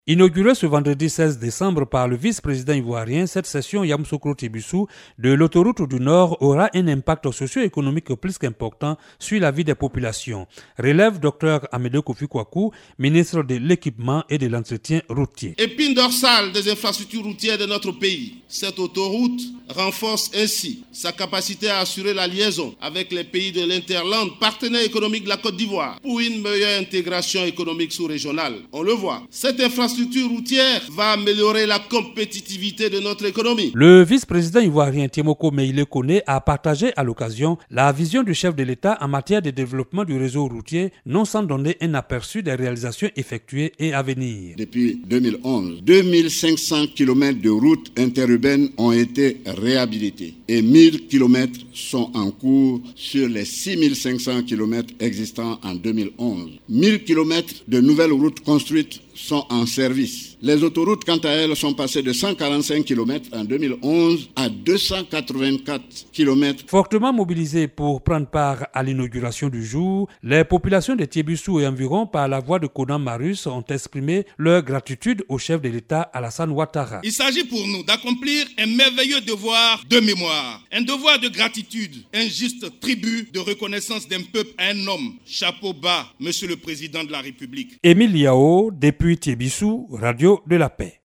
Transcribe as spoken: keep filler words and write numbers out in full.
Inaugurée ce vendredi seize décembre par le vice-président ivoirien, cette session Yamoussoukro Tébussou de l'autoroute du Nord aura un impact socio-économique plus qu'important sur la vie des populations, relève Dr Amédée Kofi Kwaku, ministre de l'équipement et de l'entretien routier. Épine dorsale des infrastructures routières de notre pays, cette autoroute renforce ainsi sa capacité à assurer la liaison avec les pays de l'Interland, partenaire économique de la Côte d'Ivoire, pour une meilleure intégration économique sous-régionale. On le voit, cette infrastructure L'infrastructure routière va améliorer la compétitivité de notre économie. Le vice-président ivoirien Tiemoko Meïle Kone a partagé à l'occasion la vision du chef de l'État en matière de développement du réseau routier, non sans donner un aperçu des réalisations effectuées et à venir. Depuis deux mille onze, deux mille cinq cents kilomètres de routes interurbaines ont été réhabilités et mille kilomètres sont en cours sur les six mille cinq cents kilomètres existants en deux mille onze. mille kilomètres de nouvelles routes construites sont en service. Les autoroutes, quant à elles, sont passées de cent quarante-cinq kilomètres en deux mille onze à deux cent quatre-vingt-quatre kilomètres. Fortement mobilisées pour prendre part à l'inauguration du jour, les populations de Tébussou et environ par la voix de Konan Marus ont exprimé leur gratitude au chef de l'État Alassane Ouattara. Il s'agit pour nous d'accomplir un merveilleux devoir de mémoire, un devoir de gratitude, un juste tribut de reconnaissance d'un peuple à un homme. Chapeau bas, Monsieur le Président de la République. Émile Yao, depuis Tébussou, Radio de la Paix.